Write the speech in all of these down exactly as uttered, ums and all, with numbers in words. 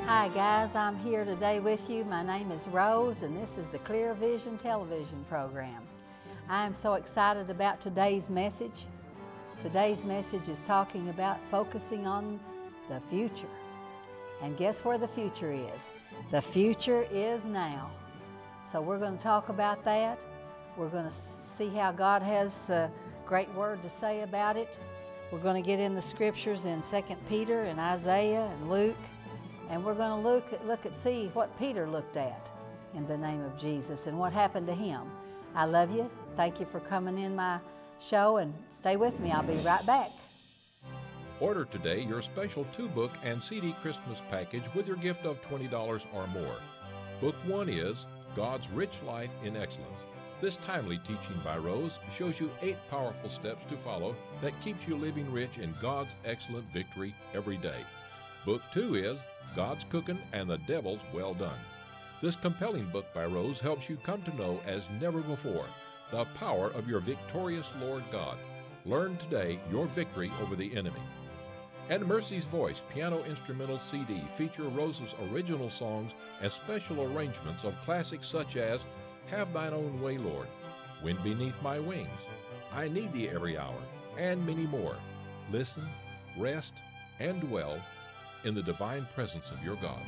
Hi guys, I'm here today with you. My name is Rose and this is the Clear Vision television program. I am so excited about today's message. Today's message is talking about focusing on the future. And guess where the future is? The future is now. So we're going to talk about that. We're going to see how God has a great word to say about it. We're going to get in the scriptures in Second Peter and Isaiah and Luke. And we're going to look at, look at see what Peter looked at in the name of Jesus and what happened to him. I love you. Thank you for coming in my show and stay with me. I'll be right back. Order today your special two-book and C D Christmas package with your gift of twenty dollars or more. Book one is God's Rich Life in Excellence. This timely teaching by Rose shows you eight powerful steps to follow that keeps you living rich in God's excellent victory every day. Book two is God's Cooking and the Devil's Well Done. This compelling book by Rose helps you come to know as never before the power of your victorious Lord God. Learn today your victory over the enemy. And Mercy's Voice Piano Instrumental C D feature Rose's original songs and special arrangements of classics such as Have Thine Own Way, Lord, Wind Beneath My Wings, I Need Thee Every Hour, and many more. Listen, rest, and dwell in the divine presence of your God.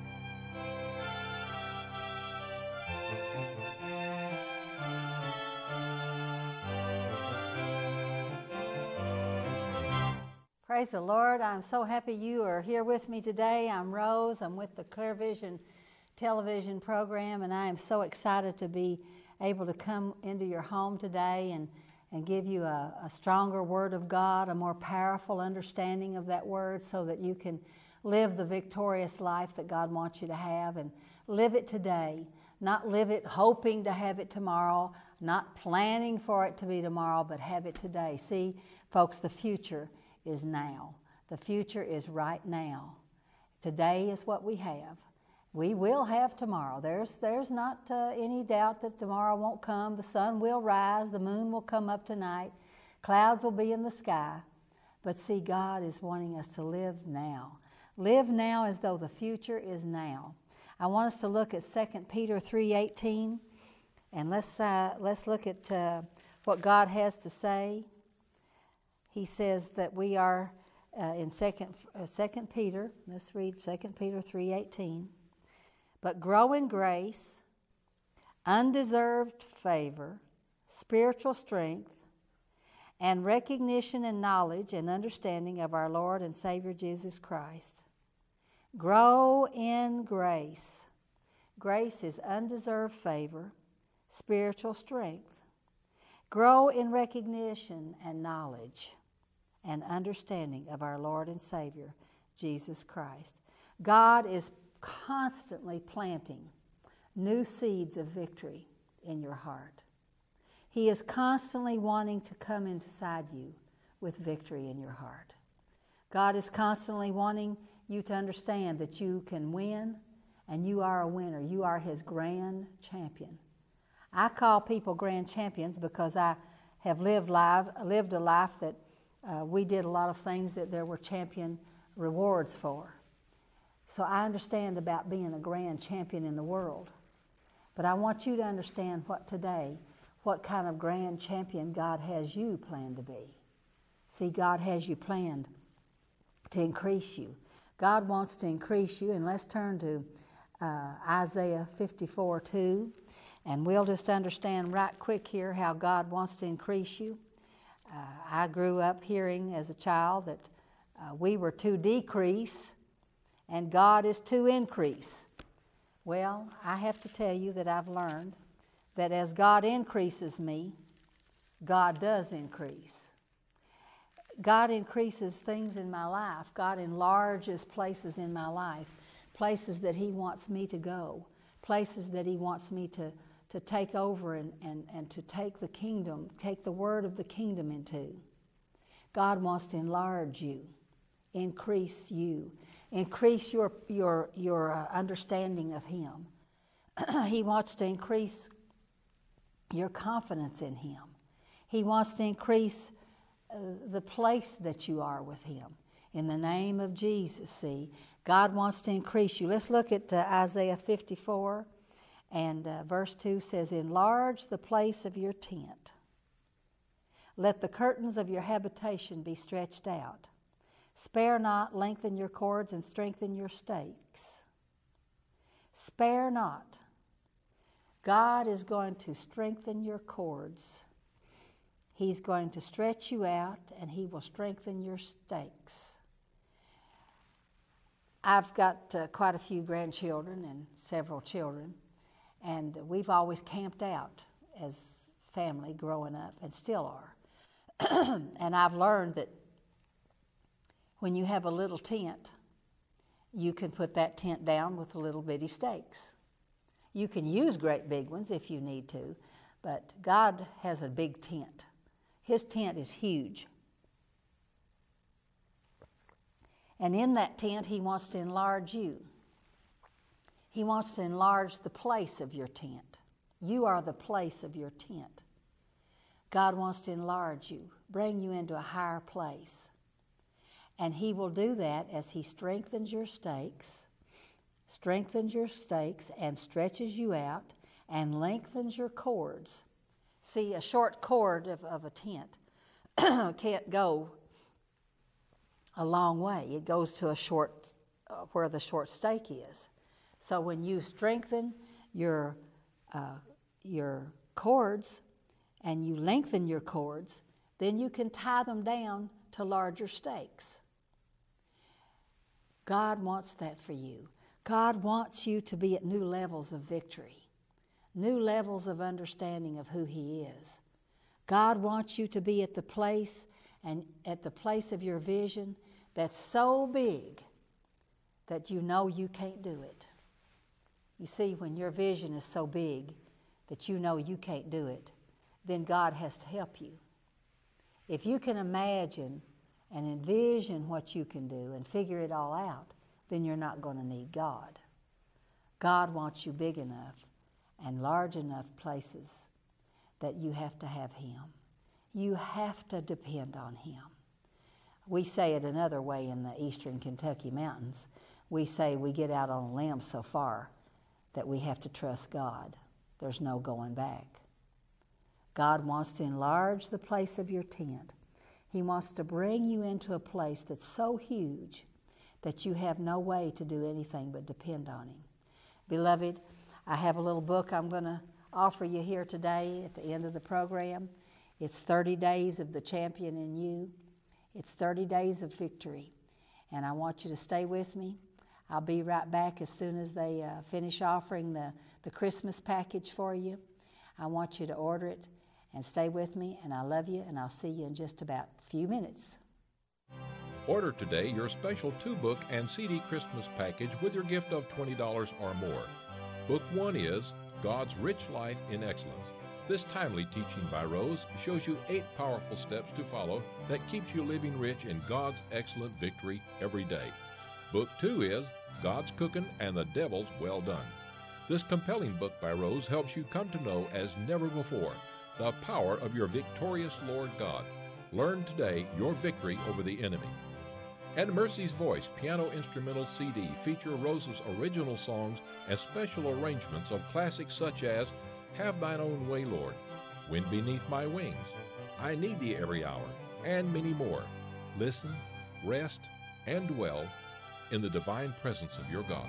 Praise the Lord. I'm so happy you are here with me today. I'm Rose. I'm with the Clear Vision television program, and I am so excited to be able to come into your home today and, and give you a, a stronger word of God, a more powerful understanding of that word so that you can live the victorious life that God wants you to have, and live it today. Not live it hoping to have it tomorrow, not planning for it to be tomorrow, but have it today. See, folks, the future is now. The future is right now. Today is what we have. We will have tomorrow. There's, there's not uh, any doubt that tomorrow won't come. The sun will rise. The moon will come up tonight. Clouds will be in the sky. But see, God is wanting us to live now. Live now as though the future is now. I want us to look at Second Peter three eighteen, and let's, uh, let's look at uh, what God has to say. He says that we are uh, in Second uh, Second Peter. Let's read Second Peter three eighteen. But grow in grace, undeserved favor, spiritual strength, and recognition and knowledge and understanding of our Lord and Savior Jesus Christ. Grow in grace. Grace is undeserved favor, spiritual strength. Grow in recognition and knowledge and understanding of our Lord and Savior, Jesus Christ. God is constantly planting new seeds of victory in your heart. He is constantly wanting to come inside you with victory in your heart. God is constantly wanting you to understand that you can win, and you are a winner. You are His grand champion. I call people grand champions because I have lived, life, lived a life that uh, we did a lot of things that there were champion rewards for. So I understand about being a grand champion in the world. But I want you to understand what today, what kind of grand champion God has you planned to be. See, God has you planned to increase you. God wants to increase you, and let's turn to uh, Isaiah fifty-four two, and we'll just understand right quick here how God wants to increase you. Uh, I grew up hearing as a child that uh, we were to decrease, and God is to increase. Well, I have to tell you that I've learned that as God increases me, God does increase. God increases things in my life. God enlarges places in my life, places that He wants me to go, places that He wants me to, to take over and, and, and to take the kingdom, take the word of the kingdom into. God wants to enlarge you, increase you, increase your, your, your uh, understanding of Him. He wants to increase your confidence in Him. He wants to increase uh, the place that you are with Him. In the name of Jesus, see, God wants to increase you. Let's look at uh, Isaiah fifty-four, and uh, verse two says, enlarge the place of your tent. Let the curtains of your habitation be stretched out. Spare not, lengthen your cords, and strengthen your stakes. Spare not. God is going to strengthen your cords. He's going to stretch you out, and He will strengthen your stakes. I've got uh, quite a few grandchildren and several children, and we've always camped out as family growing up, and still are. And I've learned that when you have a little tent, you can put that tent down with the little bitty stakes. You can use great big ones if you need to, but God has a big tent. His tent is huge. And in that tent, He wants to enlarge you. He wants to enlarge the place of your tent. You are the place of your tent. God wants to enlarge you, bring you into a higher place. And He will do that as He strengthens your stakes, strengthens your stakes and stretches you out and lengthens your cords. See, a short cord of, of a tent can't go a long way. It goes to a short, uh, where the short stake is. So when you strengthen your, uh, your cords and you lengthen your cords, then you can tie them down to larger stakes. God wants that for you. God wants you to be at new levels of victory, new levels of understanding of who He is. God wants you to be at the place and at the place of your vision that's so big that you know you can't do it. You see, when your vision is so big that you know you can't do it, then God has to help you. If you can imagine and envision what you can do and figure it all out, then you're not going to need God. God wants you big enough and large enough places that you have to have Him. You have to depend on Him. We say it another way in the eastern Kentucky mountains. We say we get out on a limb so far that we have to trust God. There's no going back. God wants to enlarge the place of your tent. He wants to bring you into a place that's so huge that you have no way to do anything but depend on Him. Beloved, I have a little book I'm going to offer you here today at the end of the program. It's thirty days of the Champion in You. It's thirty days of victory. And I want you to stay with me. I'll be right back as soon as they uh, finish offering the, the Christmas package for you. I want you to order it and stay with me, and I love you, and I'll see you in just about a few minutes. Order today your special two-book and C D Christmas package with your gift of twenty dollars or more. Book one is God's Rich Life in Excellence. This timely teaching by Rose shows you eight powerful steps to follow that keeps you living rich in God's excellent victory every day. Book two is God's Cooking and the Devil's Well Done. This compelling book by Rose helps you come to know as never before the power of your victorious Lord God. Learn today your victory over the enemy. And Mercy's Voice Piano Instrumental C D feature Rose's original songs and special arrangements of classics such as Have Thine Own Way, Lord, Wind Beneath My Wings, I Need Thee Every Hour, and many more. Listen, rest, and dwell in the divine presence of your God.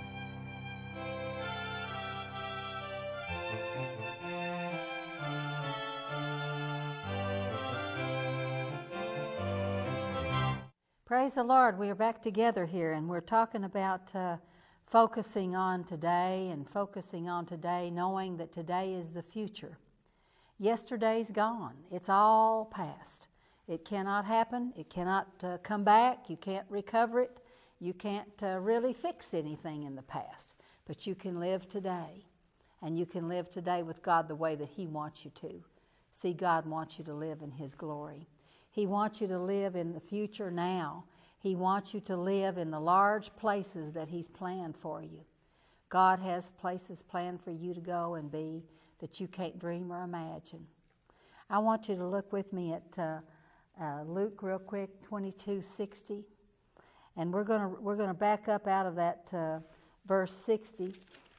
Praise the Lord. We are back together here, and we're talking about uh, focusing on today and focusing on today, knowing that today is the future. Yesterday's gone. It's all past. It cannot happen. It cannot uh, come back. You can't recover it. You can't uh, really fix anything in the past. But you can live today, and you can live today with God the way that He wants you to. See, God wants you to live in His glory. He wants you to live in the future now. He wants you to live in the large places that He's planned for you. God has places planned for you to go and be that you can't dream or imagine. I want you to look with me at uh, uh, Luke real quick, twenty-two sixty. And we're going to we're going to back up out of that uh, verse sixty.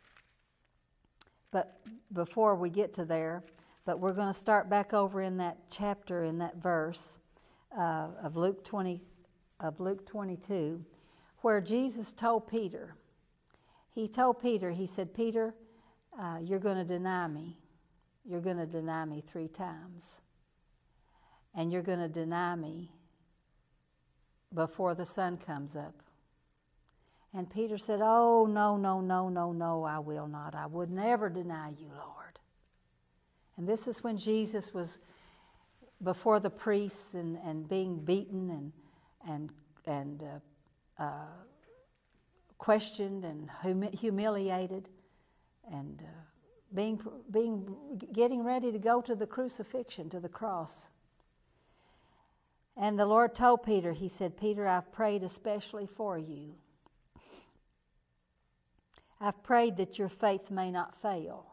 But before we get to there, but we're going to start back over in that chapter, in that verse uh, of Luke twenty, of Luke twenty-two, where Jesus told Peter. He told Peter, he said, Peter, uh, you're going to deny me. You're going to deny me three times. And you're going to deny me before the sun comes up. And Peter said, oh, no, no, no, no, no, I will not. I would never deny you, Lord. And this is when Jesus was before the priests and, and being beaten and, and, and uh, uh, questioned and humi- humiliated and uh, being, being, getting ready to go to the crucifixion, to the cross. And the Lord told Peter, he said, Peter, I've prayed especially for you. I've prayed that your faith may not fail.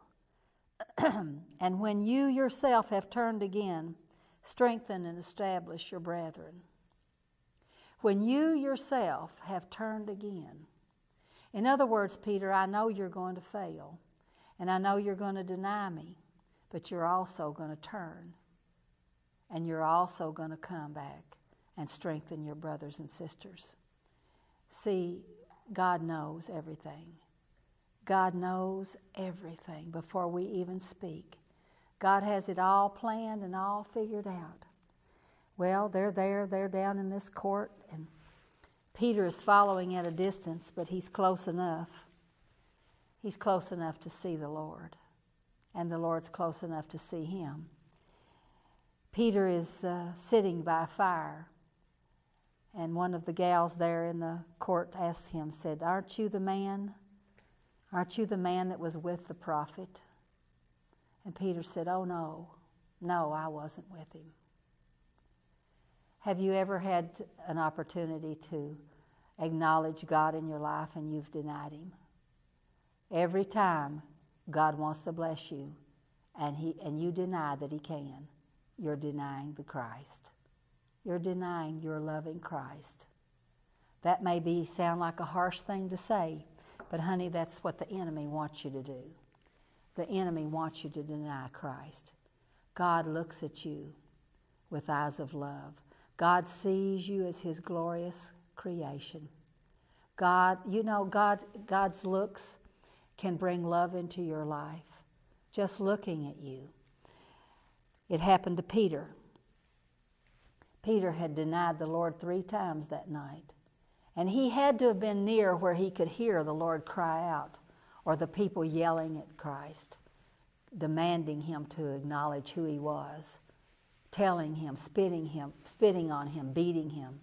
And when you yourself have turned again, strengthen and establish your brethren. When you yourself have turned again. In other words, Peter, I know you're going to fail, and I know you're going to deny me, but you're also going to turn, and you're also going to come back and strengthen your brothers and sisters. See, God knows everything. God knows everything before we even speak. God has it all planned and all figured out. Well, they're there, they're down in this court, and Peter is following at a distance, but he's close enough. He's close enough to see the Lord, and the Lord's close enough to see him. Peter is uh, sitting by a fire, and one of the gals there in the court asked him, said, aren't you the man? Aren't you the man that was with the prophet? And Peter said, oh no, no, I wasn't with him. Have you ever had an opportunity to acknowledge God in your life and you've denied him? Every time God wants to bless you and he and you deny that he can, you're denying the Christ. You're denying your loving Christ. That may be sound like a harsh thing to say, but honey, that's what the enemy wants you to do. The enemy wants you to deny Christ. God looks at you with eyes of love. God sees you as his glorious creation. God, you know, God, God's looks can bring love into your life. Just looking at you. It happened to Peter. Peter had denied the Lord three times that night. And he had to have been near where he could hear the Lord cry out, or the people yelling at Christ, demanding him to acknowledge who he was, telling him, spitting him, spitting on him, beating him.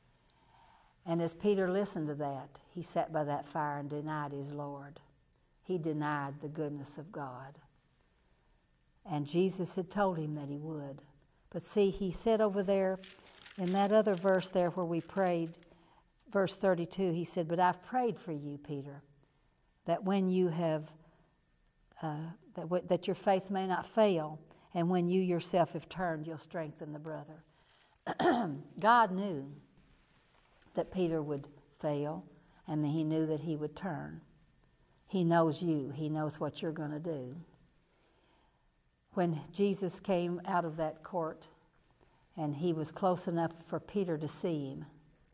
And as Peter listened to that, he sat by that fire and denied his Lord. He denied the goodness of God. And Jesus had told him that he would. But see, he said over there, in that other verse there where we prayed, verse thirty-two, he said, but I've prayed for you, Peter, that when you have, uh, that, w- that your faith may not fail, and when you yourself have turned, you'll strengthen the brother. God knew that Peter would fail, and that he knew that he would turn. He knows you. He knows what you're going to do. When Jesus came out of that court, and he was close enough for Peter to see him,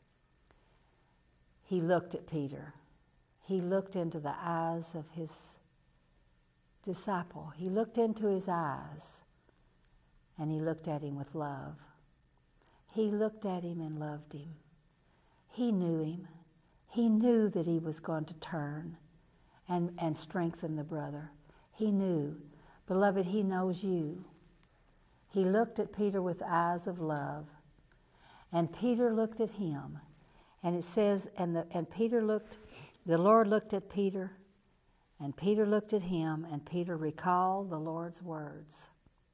he looked at Peter. He looked into the eyes of his disciple. He looked into his eyes, and he looked at him with love. He looked at him and loved him. He knew him. He knew that he was going to turn and, and strengthen the brother. He knew. Beloved, he knows you. He looked at Peter with eyes of love, and Peter looked at him. And it says, and, the, and Peter looked, the Lord looked at Peter, and Peter looked at him, and Peter recalled the Lord's words.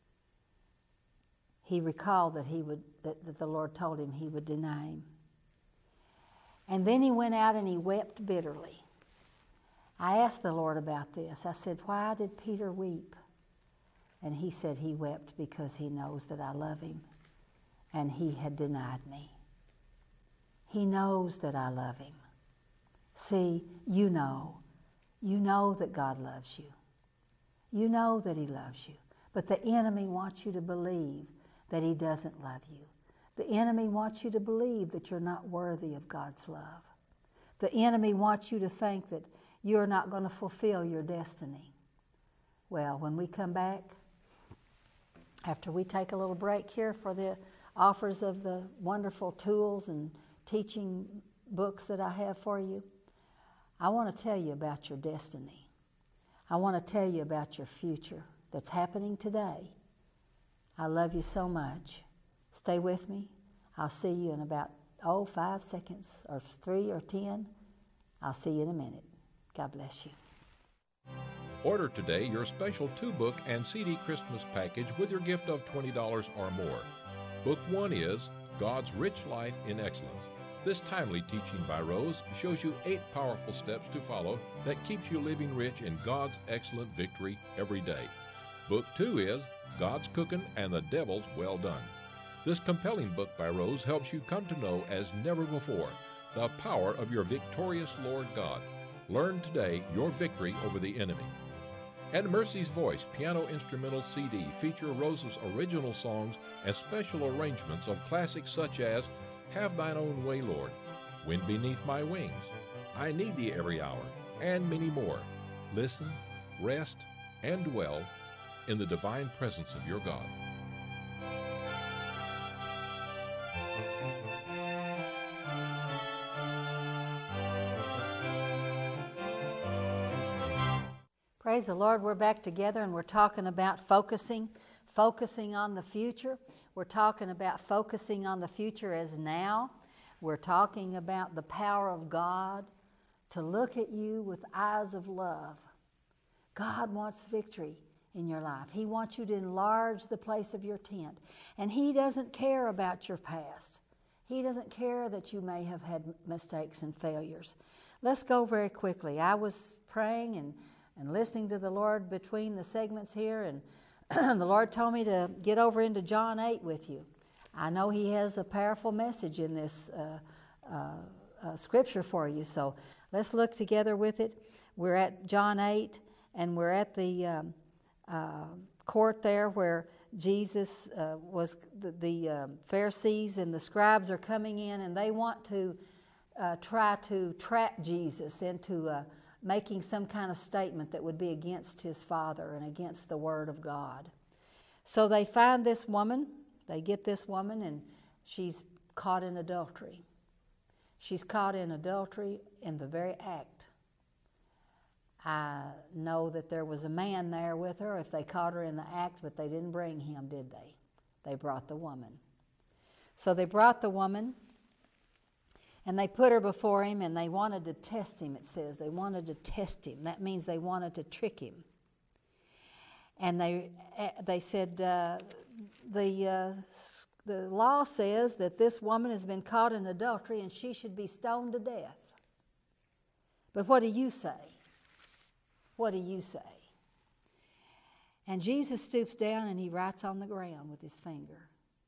He recalled that he would that, that the Lord told him he would deny him. And then he went out and he wept bitterly. I asked the Lord about this. I said, why did Peter weep? And he said he wept because he knows that I love him, and he had denied me. He knows that I love him. See, you know. You know that God loves you. You know that he loves you. But the enemy wants you to believe that he doesn't love you. The enemy wants you to believe that you're not worthy of God's love. The enemy wants you to think that you're not going to fulfill your destiny. Well, when we come back, after we take a little break here for the offers of the wonderful tools and teaching books that I have for you, I want to tell you about your destiny. I want to tell you about your future that's happening today. I love you so much. Stay with me. I'll see you in about, oh, five seconds, or three or ten. I'll see you in a minute. God bless you. Order today your special two-book and C D Christmas package with your gift of twenty dollars or more. Book one is God's Rich Life in Excellence. This timely teaching by Rose shows you eight powerful steps to follow that keeps you living rich in God's excellent victory every day. Book two is God's Cooking and the Devil's Well Done. This compelling book by Rose helps you come to know as never before the power of your victorious Lord God. Learn today your victory over the enemy. And Mercy's Voice Piano Instrumental C D feature Rose's original songs and special arrangements of classics such as Have Thine Own Way, Lord, Wind Beneath My Wings, I Need Thee Every Hour, and many more. Listen, rest, and dwell in the divine presence of your God. Praise the Lord. We're back together and we're talking about focusing, focusing on the future. We're talking about focusing on the future as now. We're talking about the power of God to look at you with eyes of love. God wants victory in your life. He wants you to enlarge the place of your tent. And He doesn't care about your past. He doesn't care that you may have had mistakes and failures. Let's go very quickly. I was praying and and listening to the Lord between the segments here, and the Lord told me to get over into John eight with you. I know He has a powerful message in this uh, uh, uh, scripture for you, so let's look together with it. We're at John eight, and we're at the um, uh, court there where Jesus uh, was, the, the uh, Pharisees and the scribes are coming in, and they want to uh, try to trap Jesus into uh, making some kind of statement that would be against His Father and against the Word of God. So they find this woman, they get this woman, and she's caught in adultery. She's caught in adultery in the very act. I know that there was a man there with her if they caught her in the act, but they didn't bring him, did they? They brought the woman. So they brought the woman, and they put her before him, and they wanted to test him, it says. They wanted to test him. That means they wanted to trick him. And they they said, uh, the, uh, the law says that this woman has been caught in adultery and she should be stoned to death. But what do you say? What do you say? And Jesus stoops down and He writes on the ground with His finger.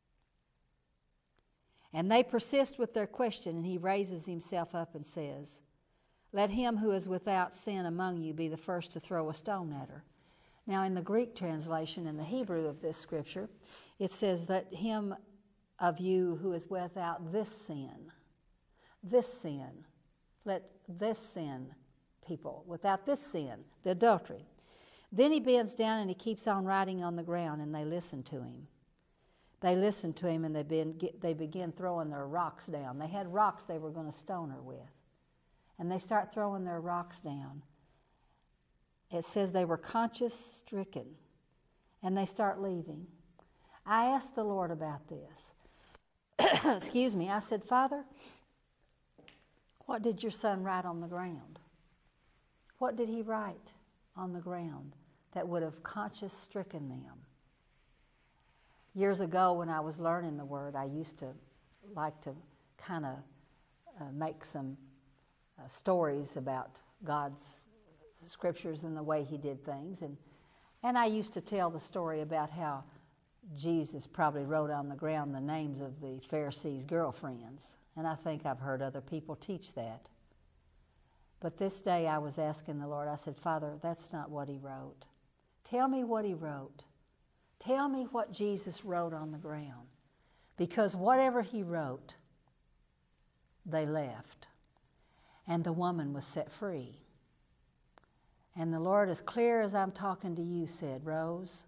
And they persist with their question, and He raises Himself up and says, Let him who is without sin among you be the first to throw a stone at her. Now, in the Greek translation, in the Hebrew of this scripture, it says, Let him of you who is without this sin, this sin, let this sin, people, without this sin, the adultery. Then He bends down and He keeps on writing on the ground, and they listen to Him. They listened to Him, and they, been, they began throwing their rocks down. They had rocks they were going to stone her with. And they start throwing their rocks down. It says they were conscience-stricken, and they start leaving. I asked the Lord about this. Excuse me. I said, Father, what did your Son write on the ground? What did He write on the ground that would have conscience-stricken them? Years ago, when I was learning the Word, I used to like to kind of uh, make some uh, stories about God's scriptures and the way He did things. And, and I used to tell the story about how Jesus probably wrote on the ground the names of the Pharisees' girlfriends. And I think I've heard other people teach that. But this day I was asking the Lord, I said, Father, that's not what he wrote. Tell me what he wrote. Tell me what Jesus wrote on the ground. Because whatever he wrote, they left. And the woman was set free. And the Lord, as clear as I'm talking to you, said, Rose,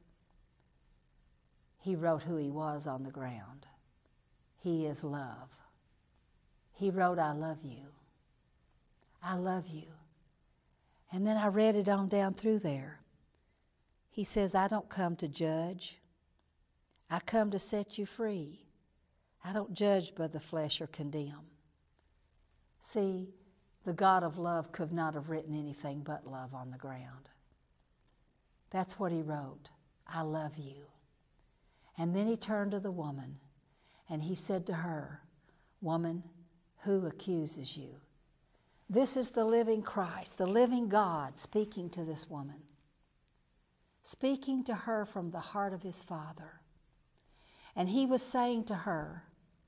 he wrote who he was on the ground. He is love. He wrote, I love you. I love you. And then I read it on down through there. He says, I don't come to judge. I come to set you free. I don't judge by the flesh or condemn. See, the God of love could not have written anything but love on the ground. That's what he wrote. I love you. And then he turned to the woman and he said to her, Woman, who accuses you? This is the living Christ, the living God speaking to this woman, speaking to her from the heart of his Father. And he was saying to her,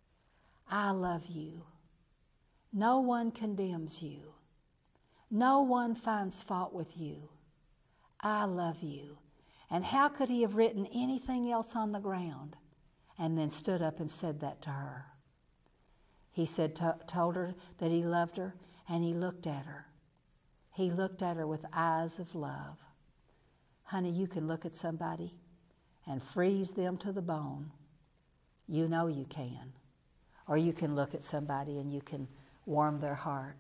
I love you. No one condemns you. No one finds fault with you. I love you. And how could he have written anything else on the ground and then stood up and said that to her? He said, to, told her that he loved her, and he looked at her. He looked at her with eyes of love. Honey, you can look at somebody and freeze them to the bone. You know you can. Or you can look at somebody and you can warm their heart.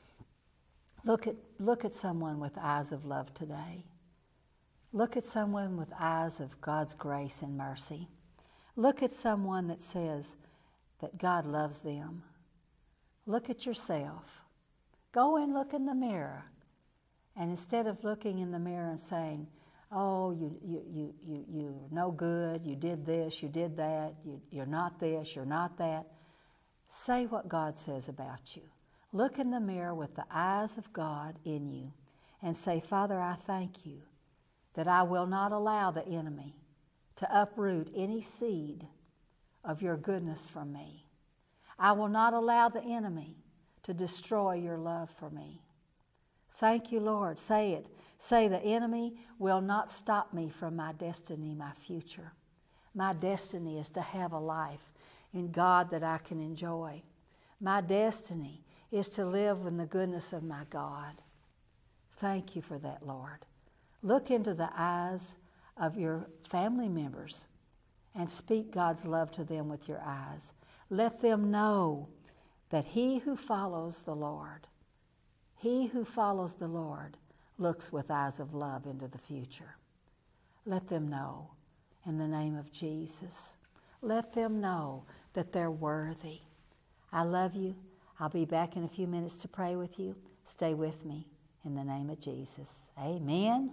Look at, look at someone with eyes of love today. Look at someone with eyes of God's grace and mercy. Look at someone that says that God loves them. Look at yourself. Go and look in the mirror. And instead of looking in the mirror and saying, oh, you, you, you, you, you're no good, you did this, you did that, you, you're not this, you're not that, say what God says about you. Look in the mirror with the eyes of God in you and say, Father, I thank you that I will not allow the enemy to uproot any seed of your goodness from me. I will not allow the enemy to destroy your love for me. Thank you, Lord. Say it. Say, the enemy will not stop me from my destiny, my future. My destiny is to have a life in God that I can enjoy. My destiny is to live in the goodness of my God. Thank you for that, Lord. Look into the eyes of your family members and speak God's love to them with your eyes. Let them know that he who follows the Lord, he who follows the Lord looks with eyes of love into the future. Let them know in the name of Jesus. Let them know that they're worthy. I love you. I'll be back in a few minutes to pray with you. Stay with me in the name of Jesus. Amen.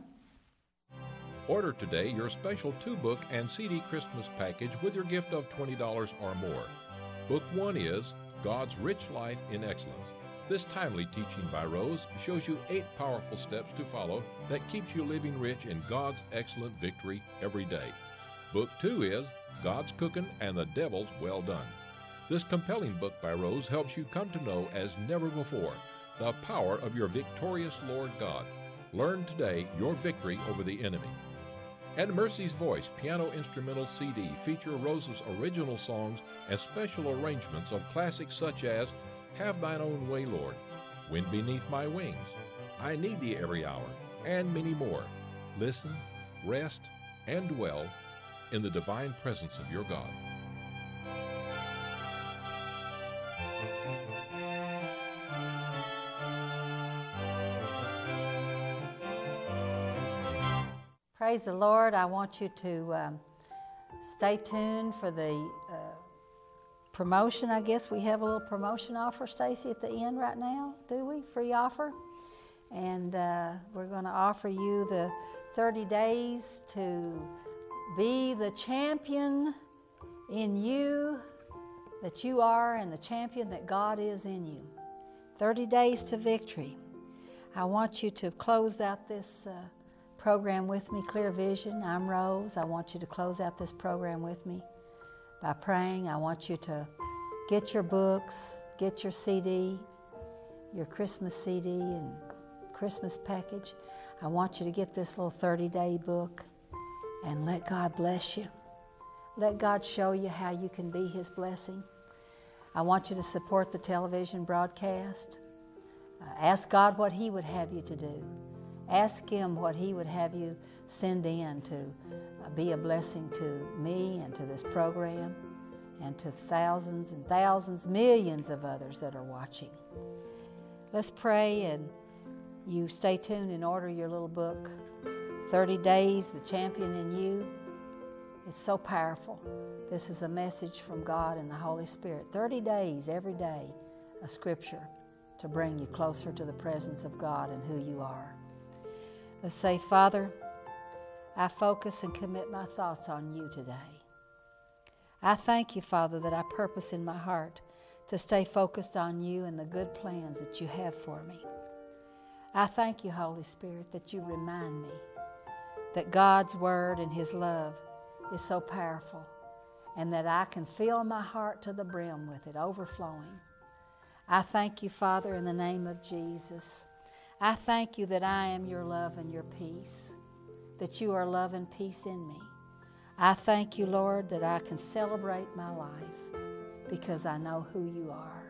Order today your special two-book and C D Christmas package with your gift of twenty dollars or more. Book one is God's Rich Life in Excellence. This timely teaching by Rose shows you eight powerful steps to follow that keeps you living rich in God's excellent victory every day. Book two is God's Cooking and the Devil's Well Done. This compelling book by Rose helps you come to know as never before the power of your victorious Lord God. Learn today your victory over the enemy. And Mercy's Voice Piano Instrumental C D feature Rose's original songs and special arrangements of classics such as Have Thine Own Way, Lord, Wind Beneath My Wings, I Need Thee Every Hour, and many more. Listen, rest, and dwell in the divine presence of your God. Praise the Lord. I want you to um, stay tuned for the uh, promotion. I guess we have a little promotion offer, Stacy, at the end right now, do we? Free offer. And uh, we're going to offer you the thirty days to be the champion in you that you are and the champion that God is in you. thirty days to victory. I want you to close out this uh, program with me, Clear Vision. I'm Rose. I want you to close out this program with me by praying. I want you to get your books, get your C D, your Christmas C D and Christmas package. I want you to get this little thirty-day book and let God bless you. Let God show you how you can be His blessing. I want you to support the television broadcast. Uh, ask God what He would have you to do. Ask Him what He would have you send in to uh, be a blessing to me and to this program and to thousands and thousands, millions of others that are watching. Let's pray, and you stay tuned and order your little book, thirty days, The Champion in You. It's so powerful. This is a message from God and the Holy Spirit. thirty days, every day, a scripture to bring you closer to the presence of God and who you are. Let's say, Father, I focus and commit my thoughts on you today. I thank you, Father, that I purpose in my heart to stay focused on you and the good plans that you have for me. I thank you, Holy Spirit, that you remind me that God's word and His love is so powerful, and that I can fill my heart to the brim with it, overflowing. I thank you, Father, in the name of Jesus. I thank you that I am your love and your peace, that you are love and peace in me. I thank you, Lord, that I can celebrate my life because I know who you are.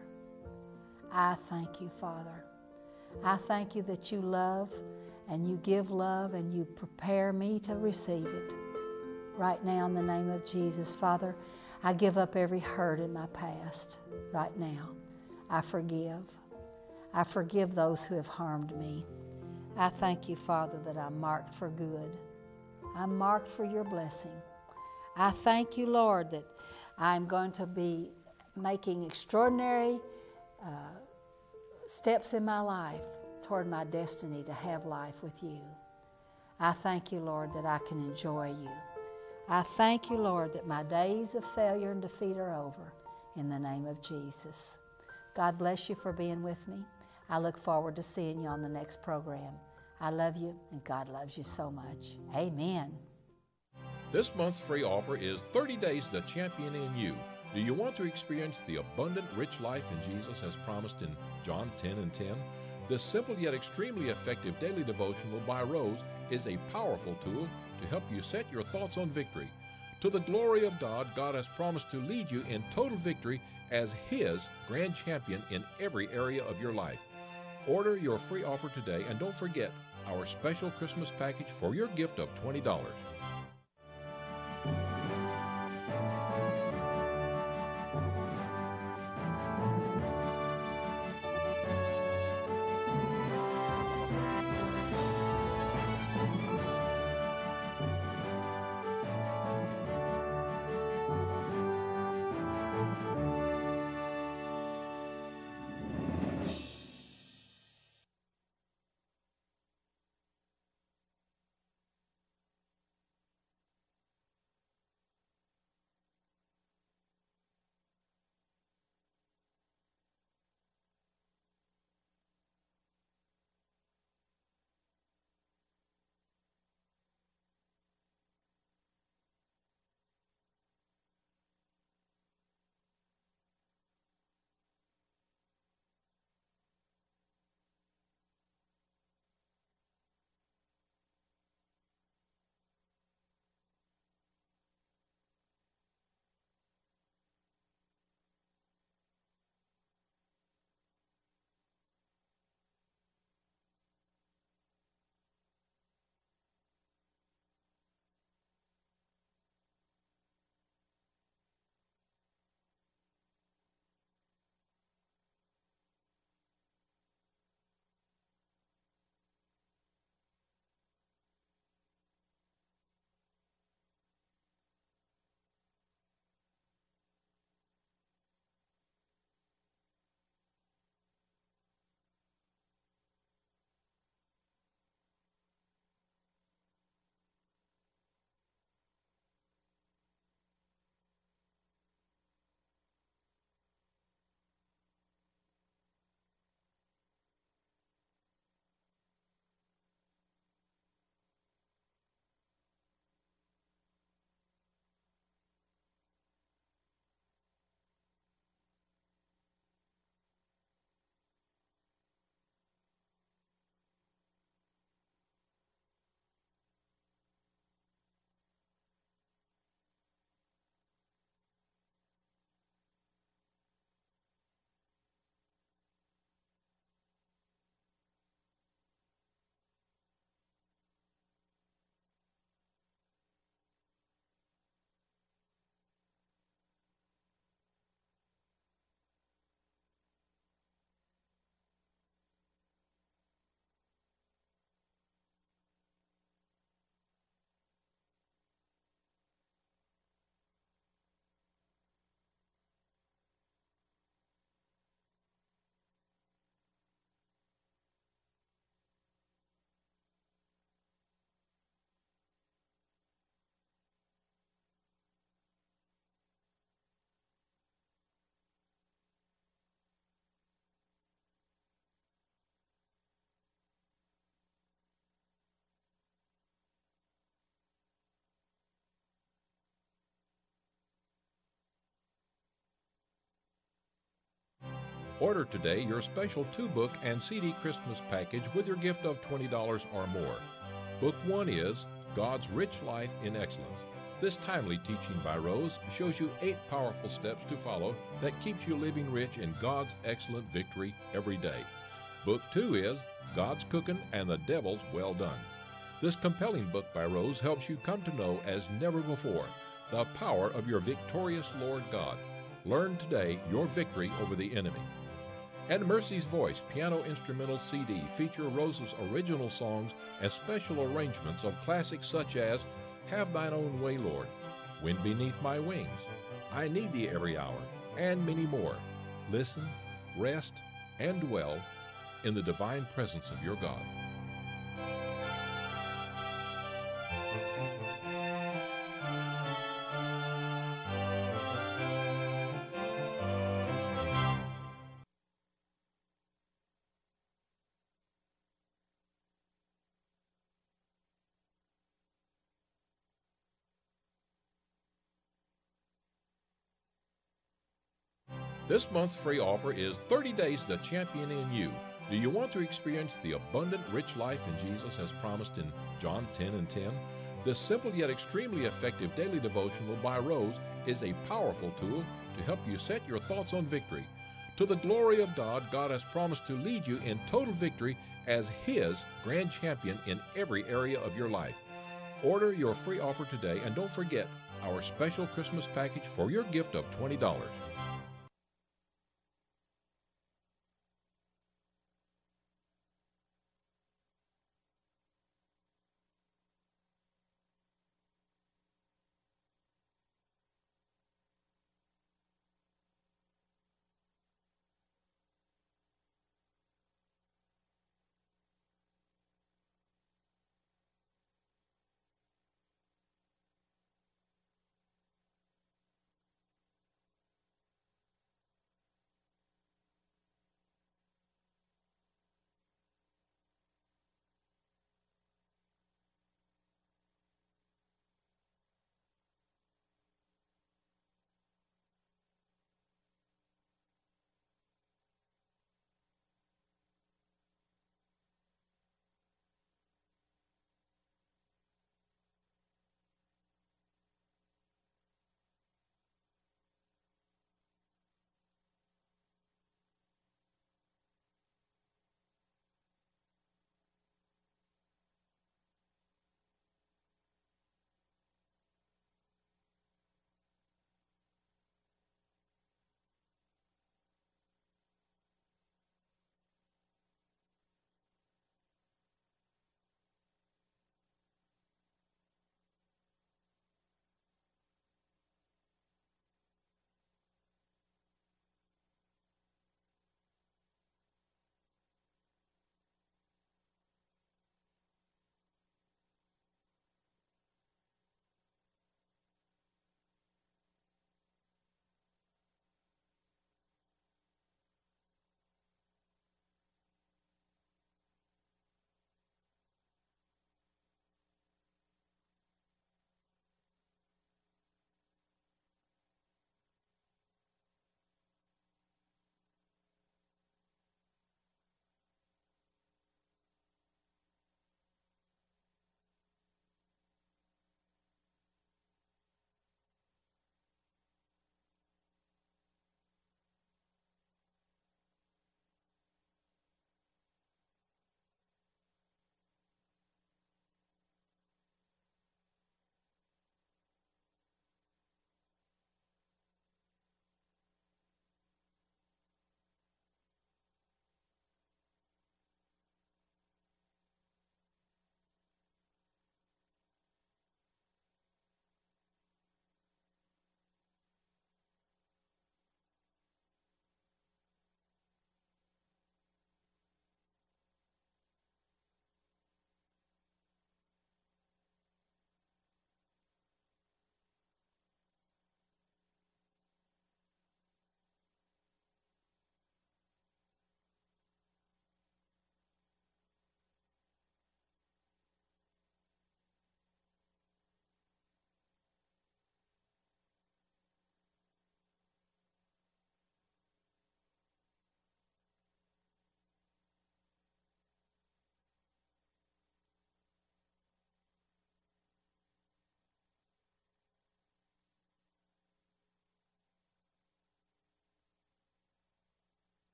I thank you, Father. I thank you that you love and you give love and you prepare me to receive it. Right now, in the name of Jesus, Father, I give up every hurt in my past. Right now, I forgive. I forgive those who have harmed me. I thank you, Father, that I'm marked for good. I'm marked for your blessing. I thank you, Lord, that I'm going to be making extraordinary uh, steps in my life toward my destiny to have life with you. I thank you, Lord, that I can enjoy you. I thank you, Lord, that my days of failure and defeat are over in the name of Jesus. God bless you for being with me. I look forward to seeing you on the next program. I love you, and God loves you so much. Amen. This month's free offer is thirty days The Champion in You. Do you want to experience the abundant, rich life in Jesus as promised in John ten and ten? This simple yet extremely effective daily devotional by Rose is a powerful tool to help you set your thoughts on victory. To the glory of God, God has promised to lead you in total victory as His grand champion in every area of your life. Order your free offer today, and don't forget our special Christmas package for your gift of twenty dollars. Order today your special two-book and C D Christmas package with your gift of twenty dollars or more. Book one is God's Rich Life in Excellence. This timely teaching by Rose shows you eight powerful steps to follow that keeps you living rich in God's excellent victory every day. Book two is God's Cooking and the Devil's Well Done. This compelling book by Rose helps you come to know as never before the power of your victorious Lord God. Learn today your victory over the enemy. And Mercy's Voice Piano Instrumental C D feature Rose's original songs and special arrangements of classics such as Have Thine Own Way, Lord, Wind Beneath My Wings, I Need Thee Every Hour, and many more. Listen, rest, and dwell in the divine presence of your God. This month's free offer is thirty days the champion in you. Do you want to experience the abundant, rich life in Jesus as promised in John ten and ten? This simple yet extremely effective daily devotional by Rose is a powerful tool to help you set your thoughts on victory. To the glory of God, God has promised to lead you in total victory as His grand champion in every area of your life. Order your free offer today, and don't forget our special Christmas package for your gift of twenty dollars.